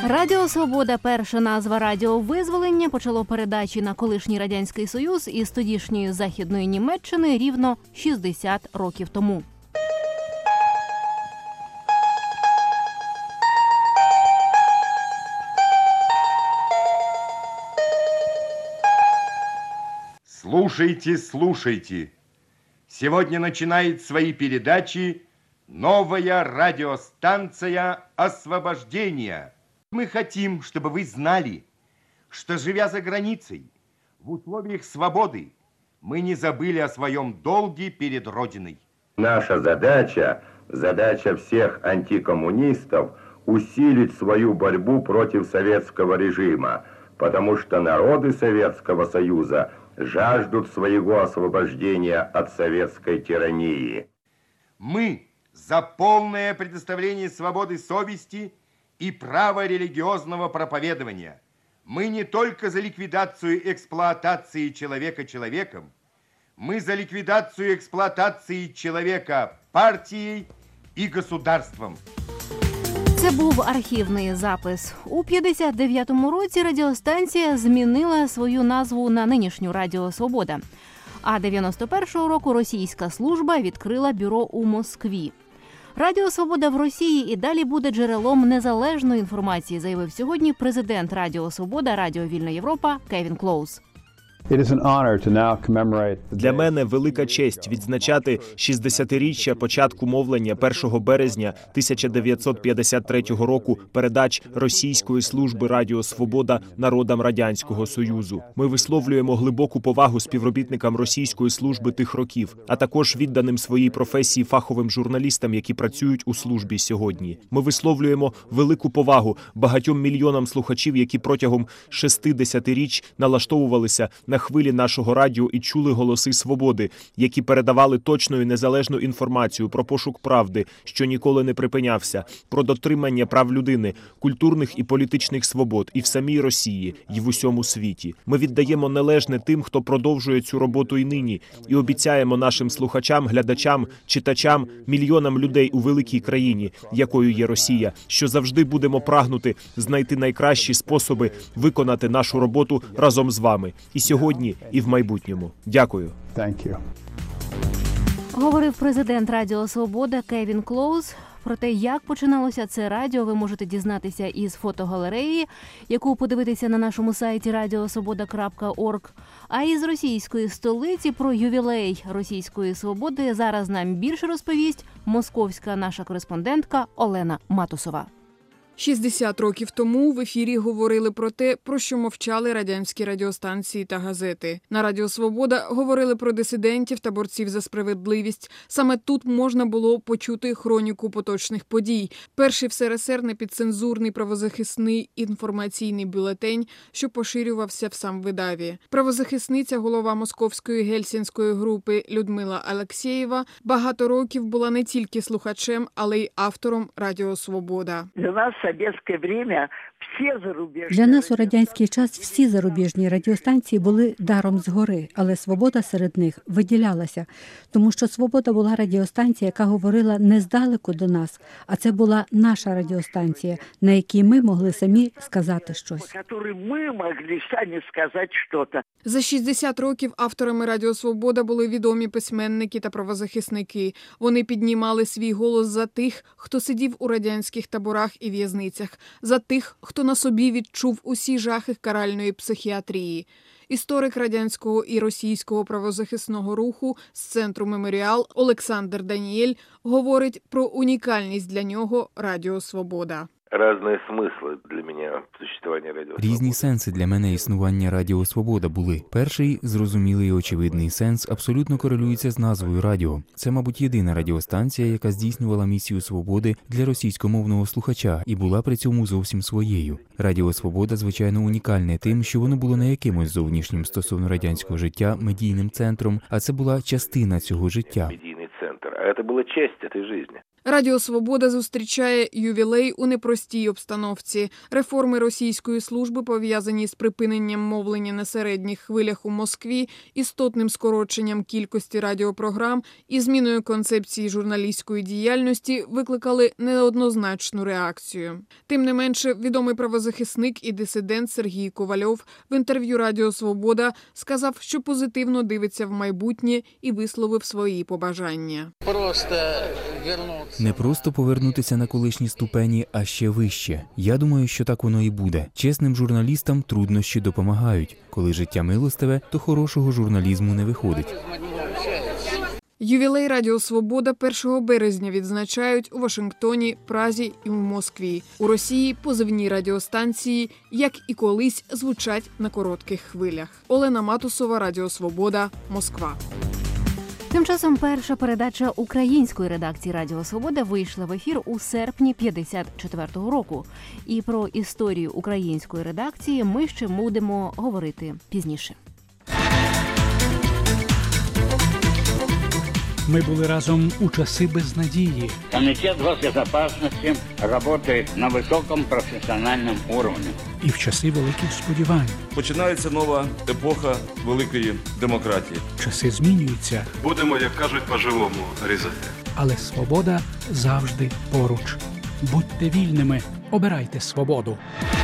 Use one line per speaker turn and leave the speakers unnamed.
Радіо «Свобода», перша назва Радіо Визволення, почало передачі на колишній Радянський Союз із тодішньої Західної Німеччини рівно 60 років тому.
Слушайте, слушайте. Сегодня начинает свои передачи новая радиостанция «Освобождение». Мы хотим, чтобы вы знали, что, живя за границей, в условиях свободы, мы не забыли о своем долге перед Родиной.
Наша задача всех антикоммунистов усилить свою борьбу против советского режима, потому что народы Советского Союза жаждут своего освобождения от советской тирании.
Мы за полное предоставление свободы совести и права религиозного проповедования. Мы не только за ликвидацию эксплуатации человека человеком, мы за ликвидацию эксплуатации человека партией и государством.
Це був архівний запис. У 59-му році радіостанція змінила свою назву на нинішню Радіо Свобода. А 91-го року російська служба відкрила бюро у Москві. Радіо Свобода в Росії і далі буде джерелом незалежної інформації, заявив сьогодні президент Радіо Свобода, Радіо Вільна Європа Кевін Клоуз.
Для мене велика честь відзначати 60-річчя початку мовлення 1 березня 1953 року передач російської служби Радіо Свобода народам Радянського Союзу. Ми висловлюємо глибоку повагу співробітникам російської служби тих років, а також відданим своїй професії фаховим журналістам, які працюють у службі сьогодні. Ми висловлюємо велику повагу багатьом мільйонам слухачів, які протягом 60-річ налаштовувалися на хвилі нашого радіо і чули голоси свободи, які передавали точну і незалежну інформацію про пошук правди, що ніколи не припинявся, про дотримання прав людини, культурних і політичних свобод і в самій Росії, і в усьому світі. Ми віддаємо належне тим, хто продовжує цю роботу і нині, і обіцяємо нашим слухачам, глядачам, читачам, мільйонам людей у великій країні, якою є Росія, що завжди будемо прагнути знайти найкращі способи виконати нашу роботу разом з вами. І сьогодні, і в майбутньому. Дякую.
Говорив президент Радіо Свобода Кевін Клоуз. Про те, як починалося це радіо, ви можете дізнатися із фотогалереї, яку подивитися на нашому сайті radiosvoboda.org. А із російської столиці про ювілей Російської Свободи зараз нам більше розповість московська наша кореспондентка Олена Матусова.
60 років тому в ефірі говорили про те, про що мовчали радянські радіостанції та газети. На Радіо Свобода говорили про дисидентів та борців за справедливість. Саме тут можна було почути хроніку поточних подій. Перший в СРСР непідцензурний правозахисний інформаційний бюлетень, що поширювався в самвидаві. Правозахисниця, голова московської гельсінської групи Людмила Алексєєва, багато років була не тільки слухачем, але й автором Радіо Свобода.
Для нас у радянський час всі зарубіжні радіостанції були даром згори, але «Свобода» серед них виділялася, тому що «Свобода» була радіостанція, яка говорила не здалеку до нас, а це була наша радіостанція, на якій ми могли самі сказати щось.
За 60 років авторами Радіо Свобода були відомі письменники та правозахисники. Вони піднімали свій голос за тих, хто сидів у радянських таборах і в'язницях, за тих, хто на собі відчув усі жахи каральної психіатрії. Історик радянського і російського правозахисного руху з центру «Меморіал» Олександр Даніель говорить про унікальність для нього Радіо Свобода.
Різні сенси для мене існування Радіо Свобода були. Перший, зрозумілий і очевидний сенс, абсолютно корелюється з назвою радіо. Це, мабуть, єдина радіостанція, яка здійснювала місію свободи для російськомовного слухача і була при цьому зовсім своєю. Радіо Свобода, звичайно, унікальне тим, що воно було не якимось зовнішнім стосовно радянського життя медійним центром, а це була частина цього життя.
А це була частина цієї життя.
Радіо «Свобода» зустрічає ювілей у непростій обстановці. Реформи російської служби, пов'язані з припиненням мовлення на середніх хвилях у Москві, істотним скороченням кількості радіопрограм і зміною концепції журналістської діяльності, викликали неоднозначну реакцію. Тим не менше, відомий правозахисник і дисидент Сергій Ковальов в інтерв'ю «Радіо «Свобода» сказав, що позитивно дивиться в майбутнє і висловив свої побажання.
Не просто повернутися на колишні ступені, а ще вище. Я думаю, що так воно і буде. Чесним журналістам труднощі допомагають. Коли життя милостиве, то хорошого журналізму не виходить.
Ювілей «Радіо Свобода» 1 березня відзначають у Вашингтоні, Празі і у Москві. У Росії позивні радіостанції, як і колись, звучать на коротких хвилях. Олена Матусова, «Радіо Свобода», Москва.
Тим часом перша передача української редакції «Радіо Свобода» вийшла в ефір у серпні 54-го року. І про історію української редакції ми ще будемо говорити пізніше.
Мы были разом у часы безнадії.
Комитет госбезопасности работает на высоком профессиональном уровне.
І в часи великих сподівань.
Починається нова епоха великої демократії.
Часи змінюються.
Будемо, як кажуть, по-живому різати.
Але свобода завжди поруч. Будьте вільними, обирайте свободу.